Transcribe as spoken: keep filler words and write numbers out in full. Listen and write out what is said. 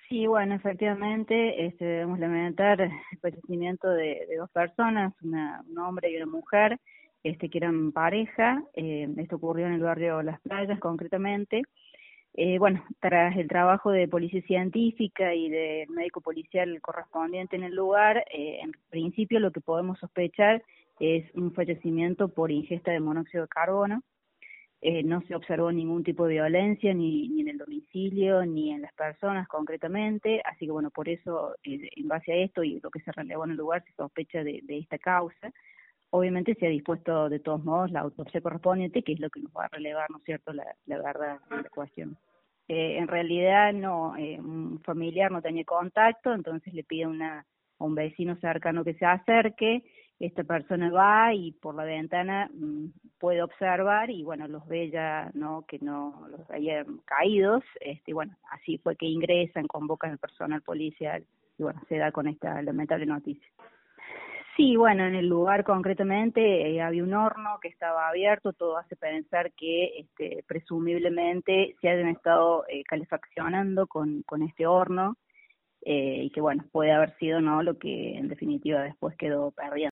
Sí, bueno, efectivamente, este, debemos lamentar el fallecimiento de, de dos personas, una, un hombre y una mujer, este, que eran pareja. Eh, esto ocurrió en el barrio Las Playas, concretamente. Eh, bueno, tras el trabajo de policía científica y del médico policial correspondiente en el lugar, eh, en principio lo que podemos sospechar es un fallecimiento por ingesta de monóxido de carbono. Eh, no se observó ningún tipo de violencia ni, ni en el domicilio ni en las personas concretamente, así que bueno, por eso, eh, en base a esto y lo que se relevó en el lugar, se sospecha de, de esta causa. Obviamente se ha dispuesto de todos modos la autopsia correspondiente, que es lo que nos va a relevar, ¿no es cierto?, la, la verdad de la cuestión. Eh, en realidad no, eh, un familiar no tenía contacto, entonces le pide una, a un vecino cercano que se acerque. Esta persona va y por la ventana mmm, puede observar y bueno, los ve ya, no, que no los hayan caídos. Este, bueno, así fue que ingresan, convocan al personal policial y bueno, se da con esta lamentable noticia. Sí, bueno, en el lugar concretamente eh, había un horno que estaba abierto. Todo hace pensar que este, presumiblemente se hayan estado eh, calefaccionando con, con este horno, eh, y que bueno, puede haber sido no lo que en definitiva después quedó perdiendo.